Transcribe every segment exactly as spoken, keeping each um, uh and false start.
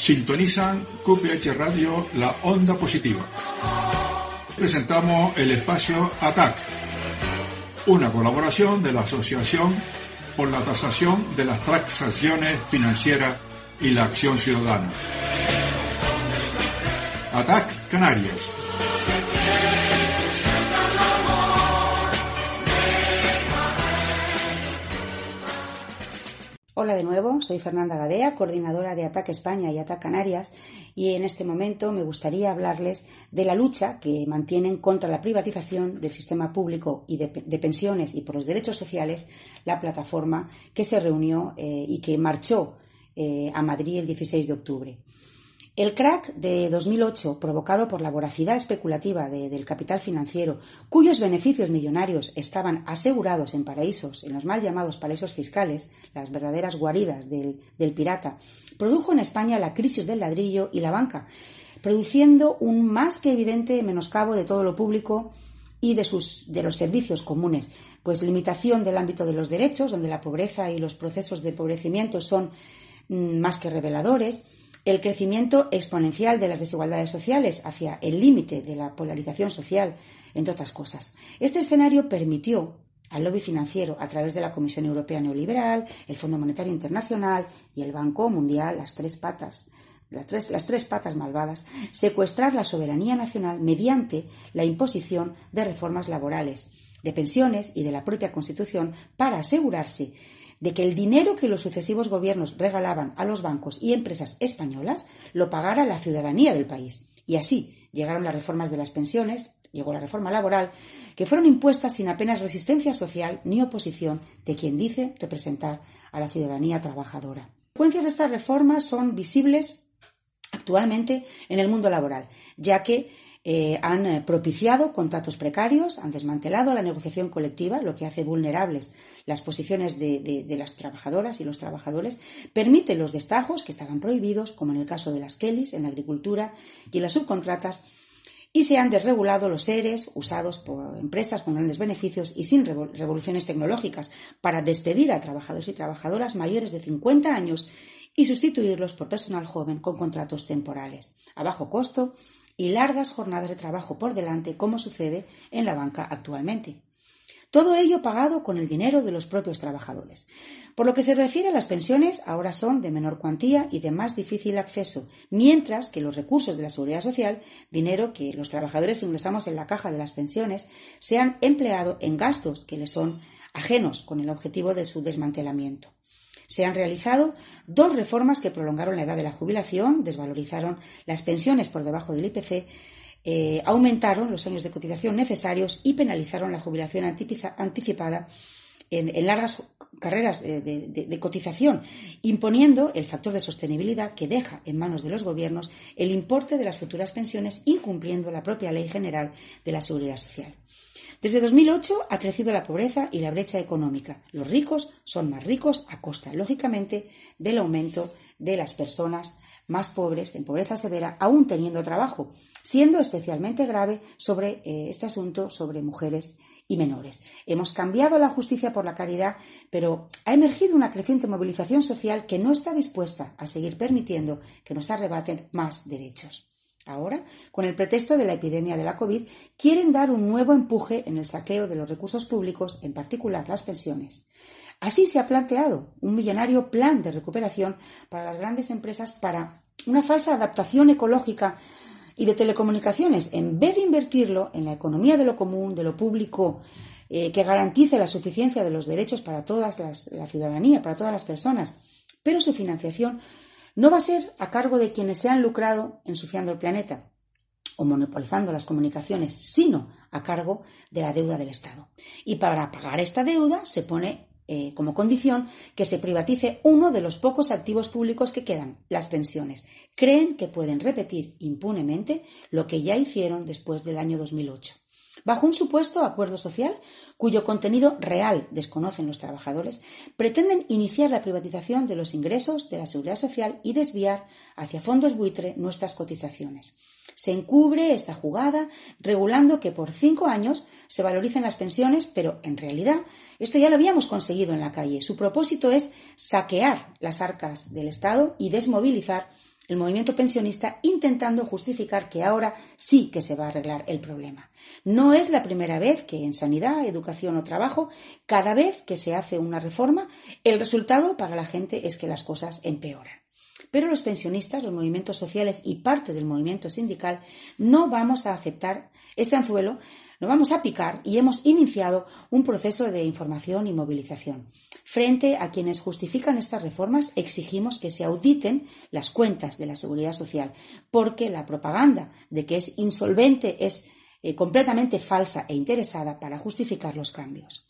Sintonizan Q P H Radio, la onda positiva. Presentamos el espacio A T A C, una colaboración de la Asociación por la Tasación de las Transacciones Financieras y la Acción Ciudadana. A T A C Canarias. Hola de nuevo, soy Fernanda Gadea, coordinadora de A T A C España y A T A C Canarias, y en este momento me gustaría hablarles de la lucha que mantienen contra la privatización del sistema público y de, de pensiones y por los derechos sociales la plataforma que se reunió eh, y que marchó eh, a Madrid el dieciséis de octubre. El crack de dos mil ocho, provocado por la voracidad especulativa de, del capital financiero, cuyos beneficios millonarios estaban asegurados en paraísos, en los mal llamados paraísos fiscales, las verdaderas guaridas del, del pirata, produjo en España la crisis del ladrillo y la banca, produciendo un más que evidente menoscabo de todo lo público y de, sus, de los servicios comunes, pues limitación del ámbito de los derechos, donde la pobreza y los procesos de empobrecimiento son mmm, más que reveladores, el crecimiento exponencial de las desigualdades sociales hacia el límite de la polarización social, entre otras cosas. Este escenario permitió al lobby financiero, a través de la Comisión Europea Neoliberal, el Fondo Monetario Internacional y el Banco Mundial, las tres patas, las tres, las tres patas malvadas, secuestrar la soberanía nacional mediante la imposición de reformas laborales, de pensiones y de la propia Constitución para asegurarse de que el dinero que los sucesivos gobiernos regalaban a los bancos y empresas españolas lo pagara la ciudadanía del país. Y así llegaron las reformas de las pensiones, llegó la reforma laboral, que fueron impuestas sin apenas resistencia social ni oposición de quien dice representar a la ciudadanía trabajadora. Las consecuencias de estas reformas son visibles actualmente en el mundo laboral, ya que Eh, han propiciado contratos precarios, han desmantelado la negociación colectiva, lo que hace vulnerables las posiciones de, de, de las trabajadoras y los trabajadores, permite los destajos que estaban prohibidos, como en el caso de las Kellys en la agricultura y en las subcontratas, y se han desregulado los E R Es usados por empresas con grandes beneficios y sin revoluciones tecnológicas para despedir a trabajadores y trabajadoras mayores de cincuenta años y sustituirlos por personal joven con contratos temporales, a bajo costo y largas jornadas de trabajo por delante, como sucede en la banca actualmente. Todo ello pagado con el dinero de los propios trabajadores. Por lo que se refiere a las pensiones, ahora son de menor cuantía y de más difícil acceso, mientras que los recursos de la Seguridad Social, dinero que los trabajadores ingresamos en la caja de las pensiones, se han empleado en gastos que les son ajenos con el objetivo de su desmantelamiento. Se han realizado dos reformas que prolongaron la edad de la jubilación, desvalorizaron las pensiones por debajo del I P C, eh, aumentaron los años de cotización necesarios y penalizaron la jubilación anticipada en, en largas carreras de, de, de cotización, imponiendo el factor de sostenibilidad que deja en manos de los gobiernos el importe de las futuras pensiones, incumpliendo la propia Ley General de la Seguridad Social. Desde dos mil ocho ha crecido la pobreza y la brecha económica. Los ricos son más ricos a costa, lógicamente, del aumento de las personas más pobres, en pobreza severa, aún teniendo trabajo, siendo especialmente grave sobre eh, este asunto sobre mujeres y menores. Hemos cambiado la justicia por la caridad, pero ha emergido una creciente movilización social que no está dispuesta a seguir permitiendo que nos arrebaten más derechos. Ahora, con el pretexto de la epidemia de la COVID, quieren dar un nuevo empuje en el saqueo de los recursos públicos, en particular las pensiones. Así se ha planteado un millonario plan de recuperación para las grandes empresas para una falsa adaptación ecológica y de telecomunicaciones, en vez de invertirlo en la economía de lo común, de lo público, eh, que garantice la suficiencia de los derechos para toda la ciudadanía, para todas las personas. Pero su financiación no va a ser a cargo de quienes se han lucrado ensuciando el planeta o monopolizando las comunicaciones, sino a cargo de la deuda del Estado. Y para pagar esta deuda se pone eh, como condición que se privatice uno de los pocos activos públicos que quedan, las pensiones. Creen que pueden repetir impunemente lo que ya hicieron después del año dos mil ocho. Bajo un supuesto acuerdo social, cuyo contenido real desconocen los trabajadores, pretenden iniciar la privatización de los ingresos de la Seguridad Social y desviar hacia fondos buitre nuestras cotizaciones. Se encubre esta jugada regulando que por cinco años se valoricen las pensiones, pero en realidad esto ya lo habíamos conseguido en la calle. Su propósito es saquear las arcas del Estado y desmovilizar el movimiento pensionista intentando justificar que ahora sí que se va a arreglar el problema. No es la primera vez que en sanidad, educación o trabajo, cada vez que se hace una reforma, el resultado para la gente es que las cosas empeoran. Pero los pensionistas, los movimientos sociales y parte del movimiento sindical no vamos a aceptar este anzuelo, lo vamos a picar y hemos iniciado un proceso de información y movilización. Frente a quienes justifican estas reformas, exigimos que se auditen las cuentas de la Seguridad Social, porque la propaganda de que es insolvente es eh, completamente falsa e interesada para justificar los cambios.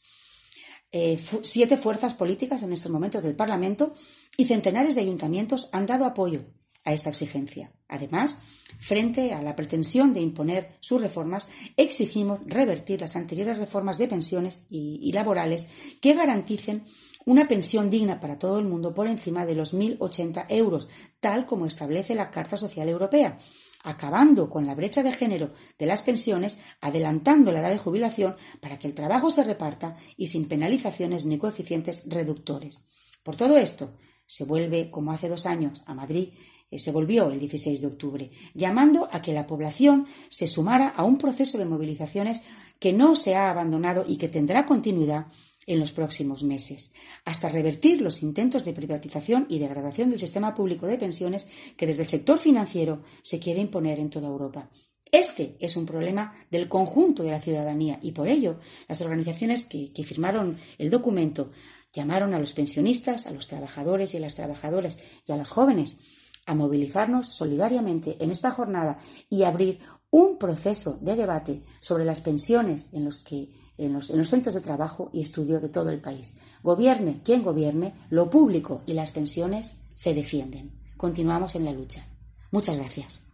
Eh, siete fuerzas políticas en estos momentos del Parlamento y centenares de ayuntamientos han dado apoyo a esta exigencia. Además, frente a la pretensión de imponer sus reformas, exigimos revertir las anteriores reformas de pensiones y, y laborales que garanticen una pensión digna para todo el mundo por encima de los mil ochenta euros, tal como establece la Carta Social Europea, acabando con la brecha de género de las pensiones, adelantando la edad de jubilación para que el trabajo se reparta y sin penalizaciones ni coeficientes reductores. Por todo esto, se vuelve, como hace dos años, a Madrid, eh, se volvió el dieciséis de octubre, llamando a que la población se sumara a un proceso de movilizaciones que no se ha abandonado y que tendrá continuidad en los próximos meses, hasta revertir los intentos de privatización y degradación del sistema público de pensiones que desde el sector financiero se quiere imponer en toda Europa. Este es un problema del conjunto de la ciudadanía y por ello las organizaciones que, que firmaron el documento llamaron a los pensionistas, a los trabajadores y a las trabajadoras y a los jóvenes a movilizarnos solidariamente en esta jornada y abrir un proceso de debate sobre las pensiones en los que En los, en los centros de trabajo y estudio de todo el país. Gobierne quien gobierne, lo público y las pensiones se defienden. Continuamos en la lucha. Muchas gracias.